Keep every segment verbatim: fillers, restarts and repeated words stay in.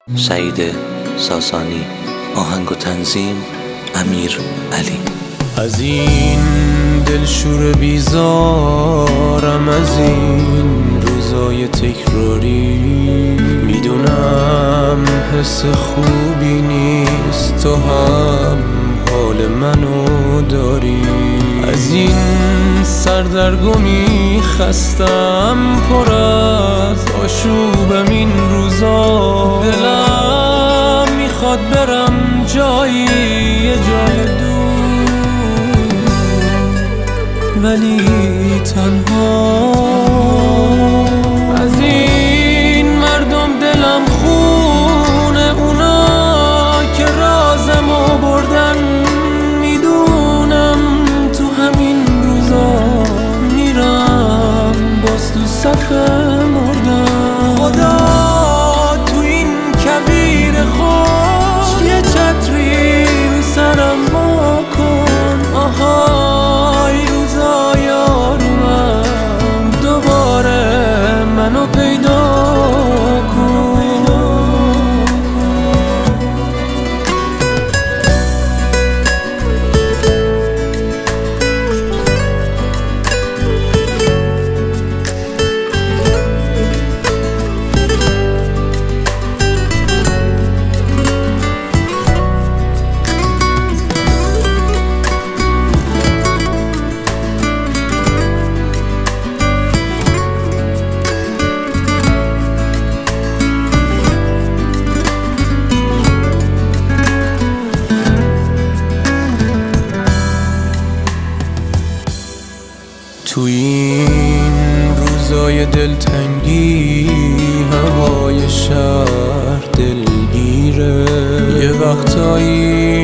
سعید ساسانی. آهنگ و تنظیم امیر علی. از این دلشور بیزارم، از این روزای تکراری، میدونم حس خوبی نیست، تو هم حال منو داری. از این سردرگمی خستم، پر از آشوبم این روزا، دلم میخواد برم جایی، یه جای دور، ولی تنها. از این مردم دلم خونه، اونا که رازمو بردن، میدونم تو همین روزا میرم باز تو صف مردن. خدا تو این کویر خوش یه چتری رو سرم وا کن. آهای روزای آرومم، دوباره منو پیدا کن. تو این روزای دلتنگی، هوای شهر دلگیره، یه وقتایی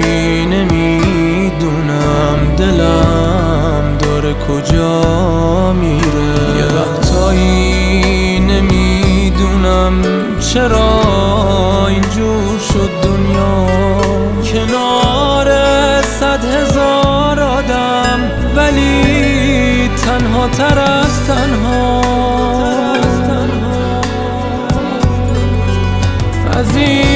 نمیدونم دلم داره کجا میره. یه وقتایی نمیدونم چرا اینجور شد دنیا، کنار صد هزار آدم ولی تنها تر از تنها. از این